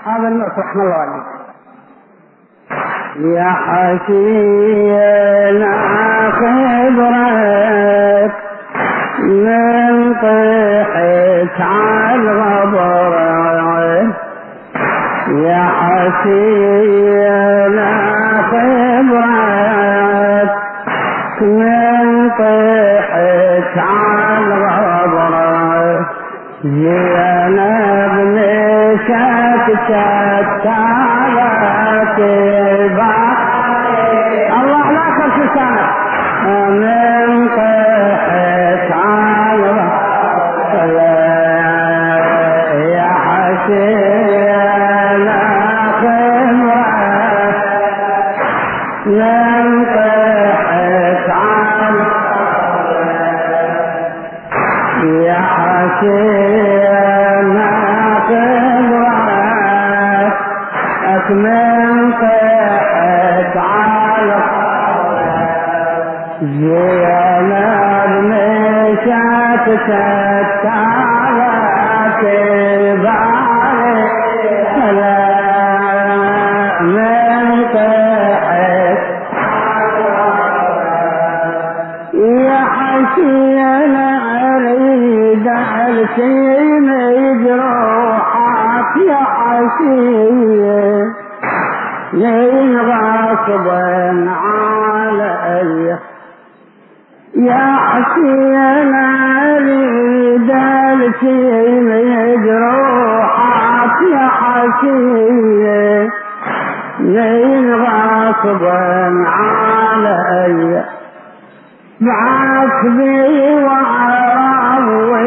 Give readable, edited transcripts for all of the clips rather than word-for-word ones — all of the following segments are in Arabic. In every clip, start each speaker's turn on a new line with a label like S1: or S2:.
S1: هذا النص رحمه الله عليك. يا حسينا خبرك من طيحك على الغبر، يا حسينا خبرك من طيحك على الغبر، جينا بنشك شتالك الله لا كرش سنة من طيحك على الغبر، يا حسينا خبرك من طيحك على الغبر، يا حسينا خبرك من طيحك على جينا بنشك شتالك بارك من طيحك، يا حسينا اريد الشيم جروحك، يا حسين لين غاصبا علي، يا حسين اريد الشيم جروحك، يا حسين لين غاصبا علي، بعثبي وعراوي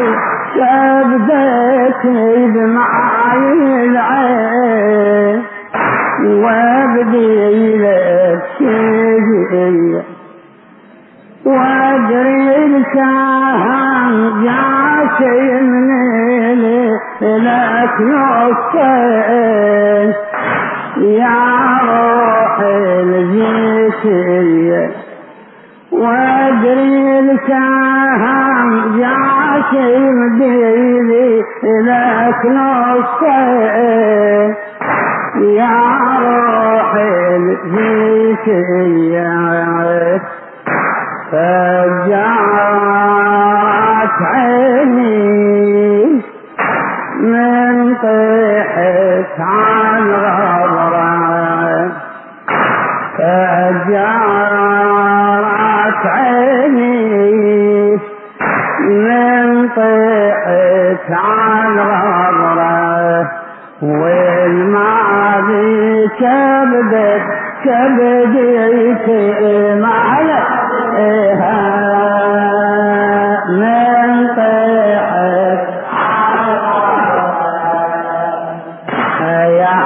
S1: شبدتني بمعاي العين، وابدي لك شيء واجري السهم جاسي من لك نصين، يا روحي الجيشية واجري السهم جاسي مديني لك نصين، يا روحي الجيشية فجعت عيني من طيحك عن غبرك، فجعت عيني من طيحك عن غبرك، والماضي كبديك معلك من طيحك، يا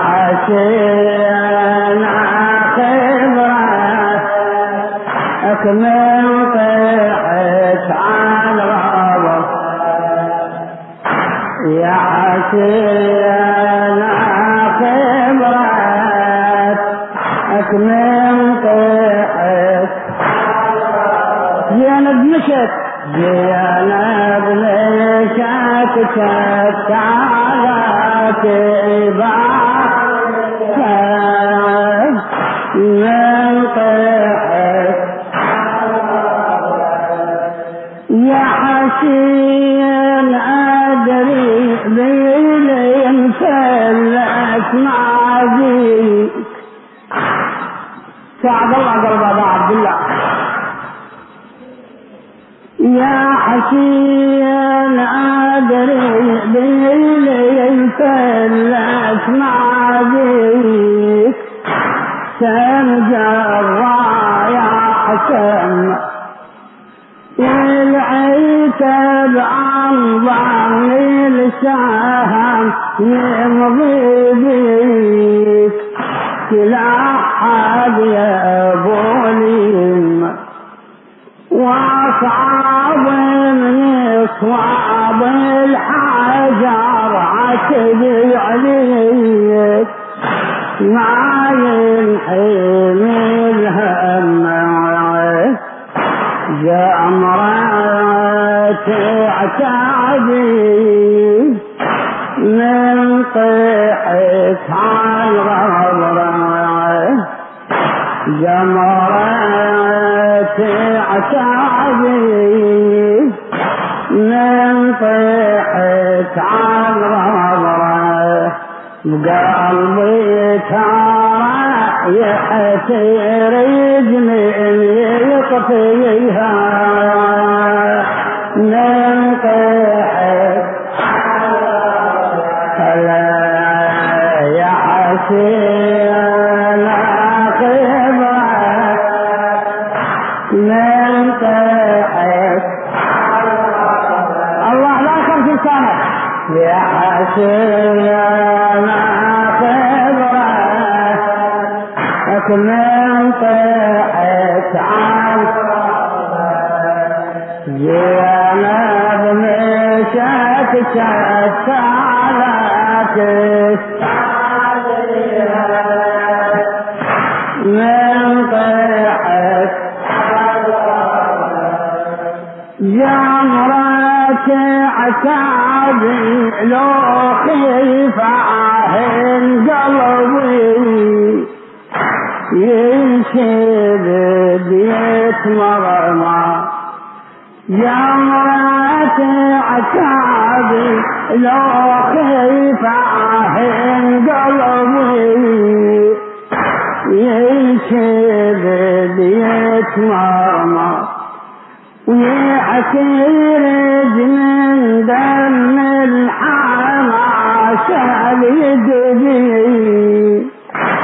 S1: حسين خبرك من طيحك على الغبر، يا حسين خبرك من طيحك، جينا بمشت جينا بمشت شتالك بارك من طيحك، يا حسين أدري بيلي مفلت معاذيك، سعد الله قلب أبا عبد الله، يا حسين أدري بيلي مفلت معاذيك، سنجرى يا حسين والعتب عن ظن السهم يمضي بيك، كلا حد يا ابو اليم واصعب من اصواب الحجر عتبي عليك، ما ينحمل هم جمرة اعتادي من طيحك عالغبرة جمرت عتابي من طيحت عالغبرة بقلبي ترى يحتير رجلي يطفيها من طيحت يا حسين خبرة من طيحت الله لا يخرج لسانك يا حسين خبرة من طيحت زينب مشت شتالك من طيحت جمرة عتابي لو خيف عهن قلبي ينشد يتمرمى جمرة عتابي لو خيف عهن قلبي ينشد يتمرمى ويعتير من دم الحمى يدبي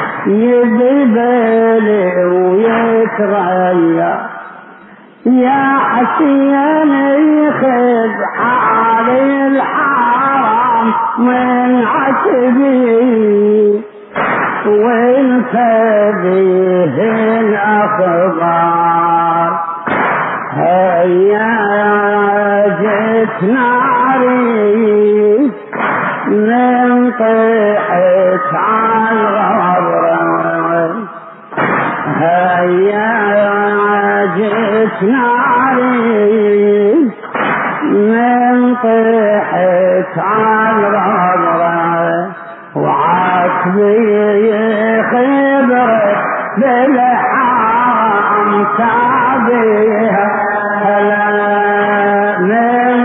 S1: يدبلي ويتغير يا حسين يخذ حالي الحرام من عتبي وانت به الاخبار هيا جت ناري من طيحت عالغبرة هيا جت ناري من طيحت عالغبرة وعاتبي خبرت بالحرام تابيها هلا من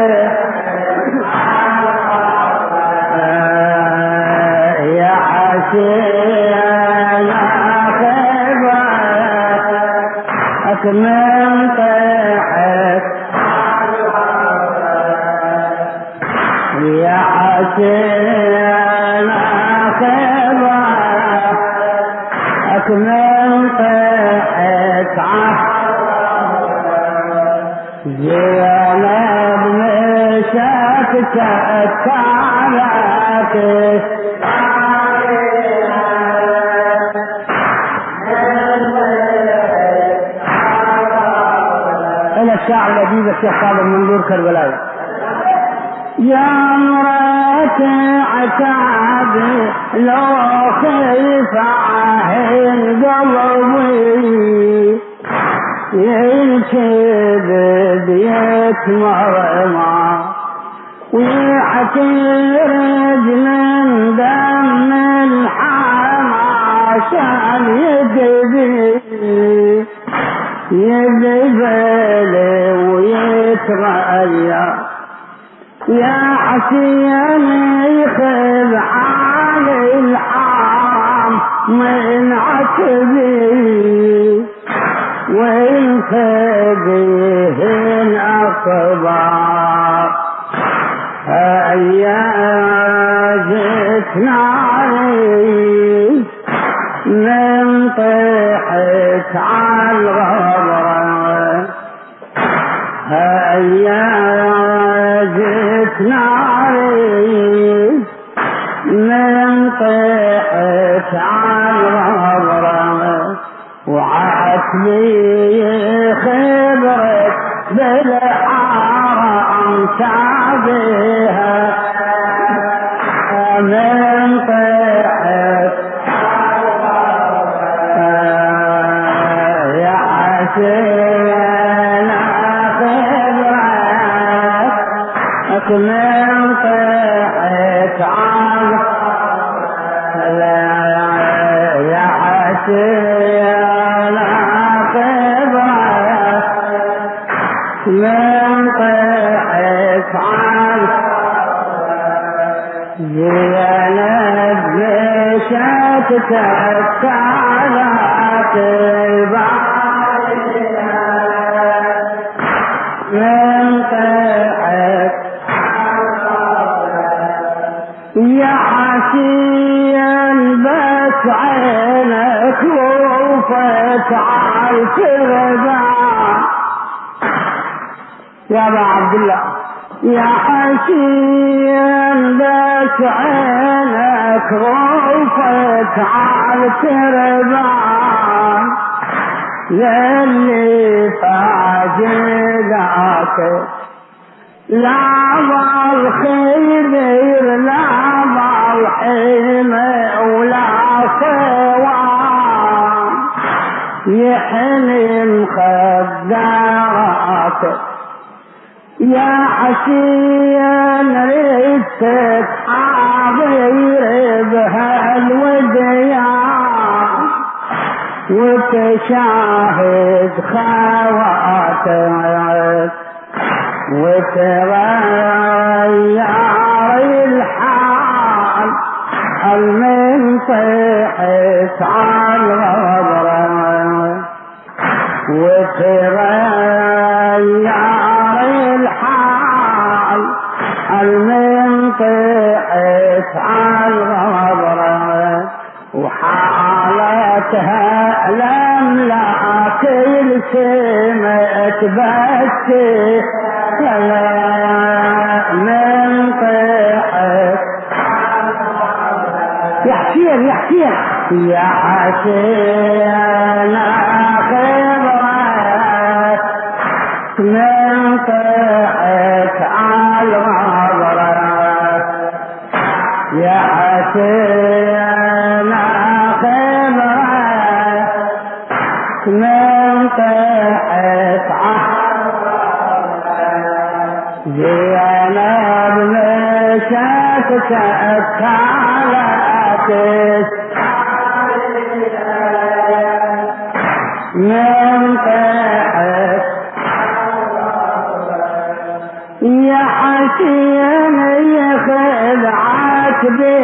S1: يا حسين خبرت من طيحت يا حسين خبرت من طيحت زينب مشت شتالك إلى الشاعر الأديب الشيخ صابر منظور كربلاء يا مرات عتابي لو خيف عهن قلبي ينشد يتمرمى ويعتير من دم الحمى عشان يدبلي ويتغير يا حسين يخذ حالي الحرام من عتبي وانت به الاخبار هيا جت ناري من طيحت عالغبرة هيا جت ناري من طيحت عالغبرة وعاتبي خبرت بالحرام تابيها من طيحت يا حسين خبرت من طيحت من طيحت عن زينب مشت تتعلق بعدها من طيحت يا حسين بس عينك وقفت عالتربة يا ابا عبد الله يا حسين بس عينك وقفت عالتربة للي فاجئك لا بالخير لا بالحلم ولا صوان يحلم خداراتك يا حسين ريتك حاضر بهالوديان وتشاهد خواتك وتغير الحال من طيحت على الغبرة وتغير الحال من طيحت على الغبرة وحالتها لملاك السماء تبكي من طيحت يا حسين يا حسين يا حسين خبرت من طيحت على الغبرة يا حسين خبرت من طيحت زينب مشت تتعلق من طيحت يا حسين يخذ عاتبي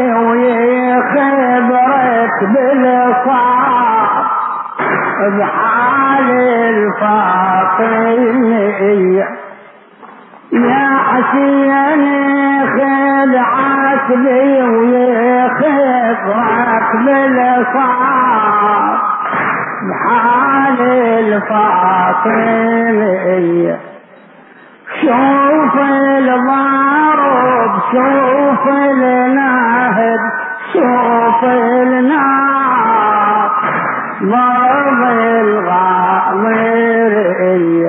S1: ويخبرك بالصعب بحال الفاطمية يا حسين خذ عاتبي ويخبرك بالصعب بحال الفاطمية شوف الضارب شوف النهب شوف النار ضرب الغامرية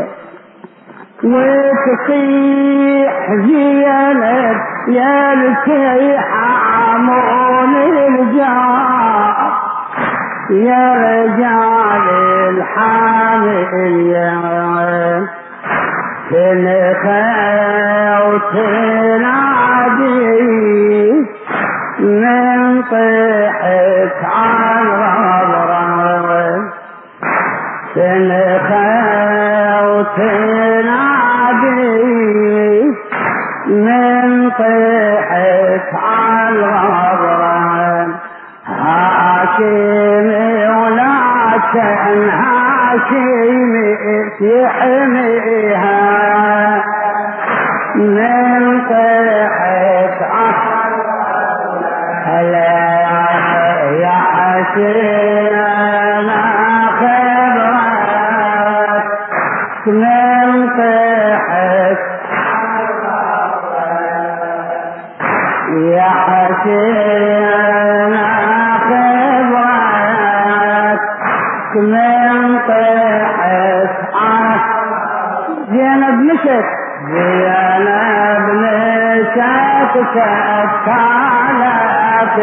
S1: وتصيح زينب يا لكي حامون الجار يا رجال الحامية تنخى وتنادي من طيحت على الغبرة تنخى وتنادي من طيحت على الغبرة هاشمي ولا كان هاشمي يحميها من طيحت هلا يا حسين خبرت من طيحت يا حسين خبرت من طيحت زينب مشت زينب مشت تتعلق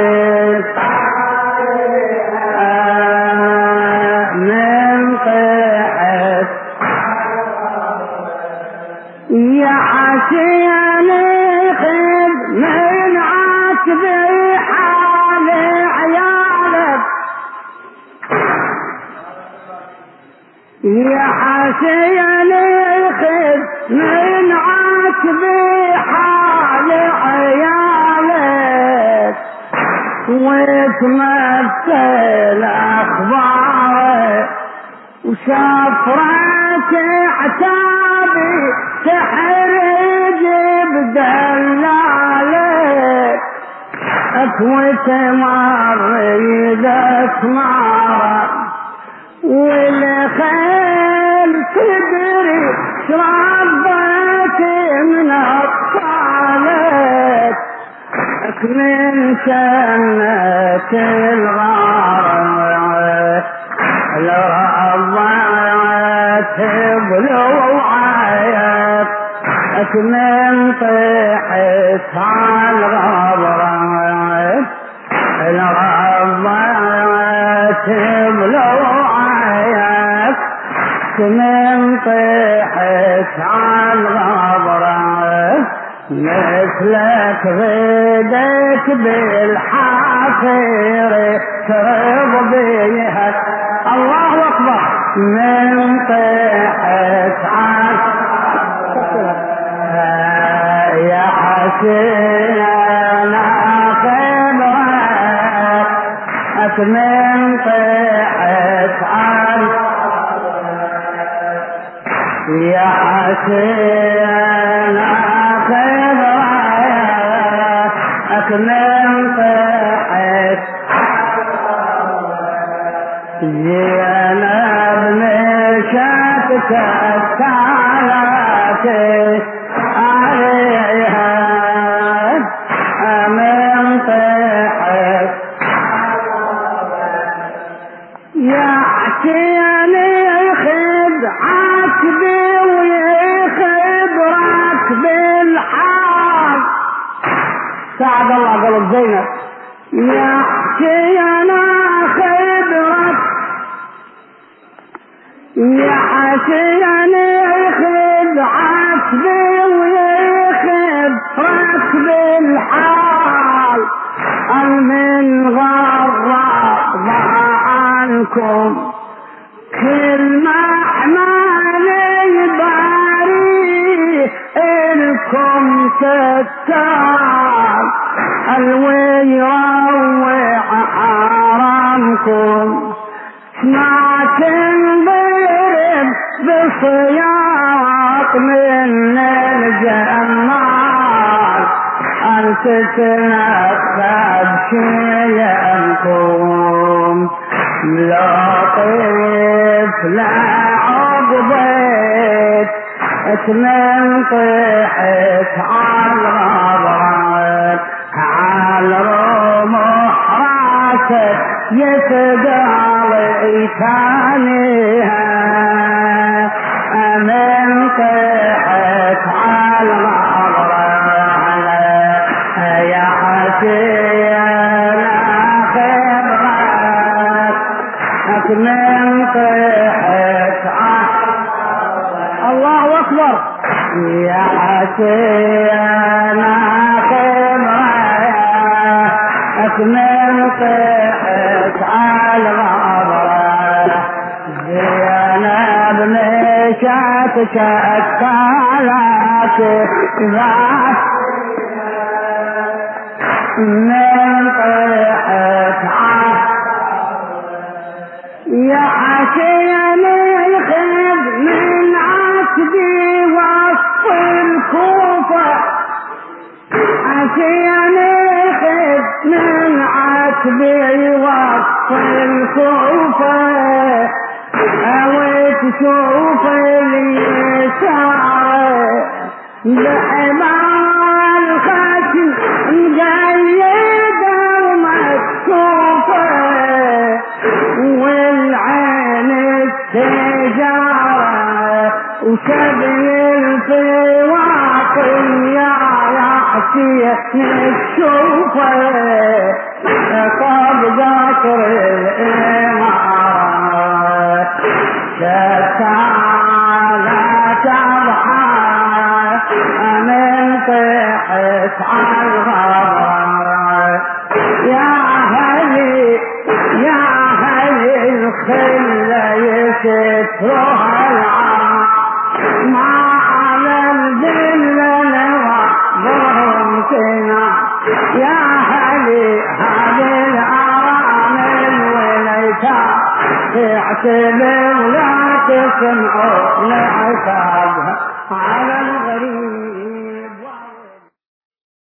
S1: من طيحت يا حسين خذ من عاتبي حال عيالك يا حسين خذ من عاتبي حال عيالك وتمثل اخبارك وسفرك عتابي تحرج بدلالك وتمر يدك معرض والخيل تدري شربت من أطفالك من سنة الغارة الرضعت بلوعك من طيحت على الغبرة الرضعت بلوعك من طيحت على الغبرة مثلك غيدك بالحافر ترض بيها الله أكبر من طيحت على يا حسين أنا خبرك من طيحت على يا حسين خبرك من طيحت زينب مشتك الثالث عليها من طيحت يا حسين يخذ عاتبي ويخبرك بالحال سعد الله قلب زينب يا حسين خبرك يا حسين يخذ عاتبي ويخبرك بالحال من غرب عنكم كل محمل باري إلكم تتال الويروع حرامكم ما تنضرب بصياط من الجمال أن تتنفذ شيئكم لطيف لا عقبت من طيحت على الغبرات على رمح راسك يتقالي ثانيها من طيحت على الغبرات يا حسين خبرك من طيحت الله أكبر يا حسين خبرك من طيحت على الغبرة زينب مشتك الثالث من طيحت يا حسين يخذ من عتبي وسط الكوفة حسين يخذ من عتبي وسط الكوفة أو تشوف اليسار بحمار الخشم مقيدة ومكشوفة والعين التجارة وسبل الفواقل يا يحكي نشوفه طب قطر الإمارة شتانا تضحى من طيحت على الغبرة يا هلي الخلة يستروها العام يا أهلي هذه الأرامل والأيتام اعتبر لا تسمعوا لعتابها على الغريب